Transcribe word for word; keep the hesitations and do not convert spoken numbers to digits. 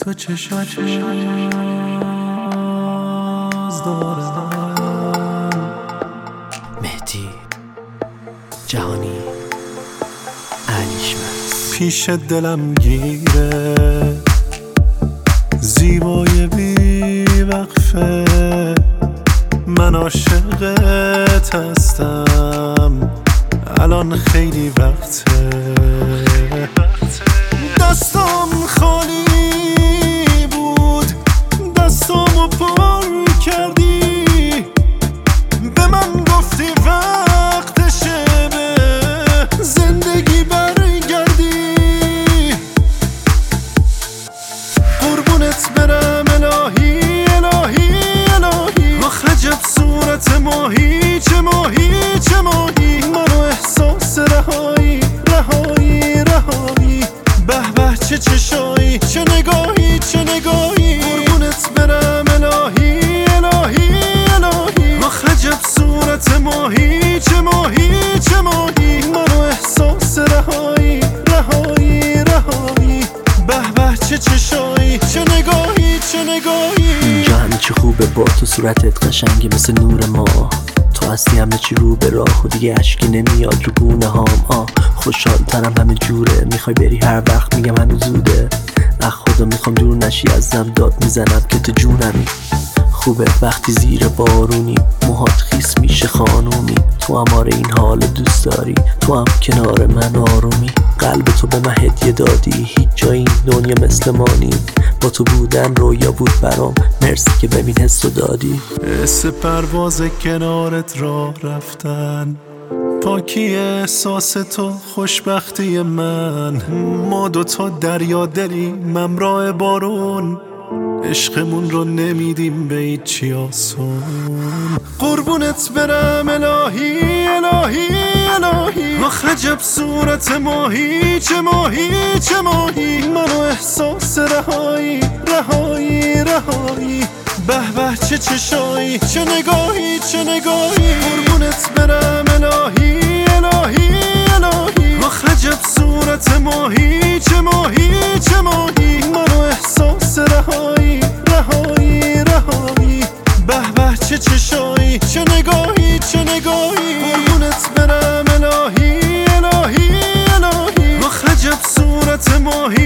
تو چشات باز دارم. مهدی جهانی علیشمس پیش دلم گیره زیبای بی وقفه، من عاشقت هستم الان خیلی وقته. دستام خالی بود، دستامو پر کردی، به من گفتی وقتشه به زندگی برگردی. قربونت برم الهی الهی الهی، آخ عجب صورت ماهی، چه ماهی چه ماهی، منو احساس رهایی رهایی رهایی. به به چه چشایی، چه نگاهی چه نگاهی، قربونت برم الهی الهی الهی، آخ عجب صورت ماهی، چه ماهی چه ماهی، منو احساس رهایی رهایی رهایی. به به چه چشایی، چه نگاهی چه نگاهی. جهانی چه خوبه با تو، صورتت قشنگه مثل نور ماه، تو هستی همه چی رو به راه و دیگه اشکی نمیاد رو گونه هام. آه خوشحال ترم همه جوره، میخوای بری هر وقت میگم هنوز زوده. اخ خدا میخوام دور نشی ازم، داد میزنم که تو جونمی. خوبه وقتی زیر بارونی، موهات خیس میشه خانومی، تو هم آره این حال دوست داری، تو هم کنار من آرومی. قلب تو به من هدیه دادی، هیچ جای این دنیا مثل ما نی، با تو بودن رویا بود برام، مرسی که ببین حسو دادی. حس پرواز کنارت راه رفتن، پاکی احساس تو خوشبختی من. ما دوتا دریا دلیم همراه بارون، عشقمون رو نمیدیم به هیچی آسون. قربونت برم الهی الهی الهی، آخ عجب صورت ماهی، چه ماهی چه ماهی، منو احساس رهایی رهایی رهایی. به به چه چشایی، چه نگاهی چه نگاهی، قربونت برم الهی الهی الهی، آخ عجب صورت ماهی، چه ماهی چه ماهی، منو احساس رهایی رهایی رهایی. به به چه چشایی، چه نگاهی چه نگاهی، قربونت برم الهی الهی الهی، آخ عجب صورت ماهی،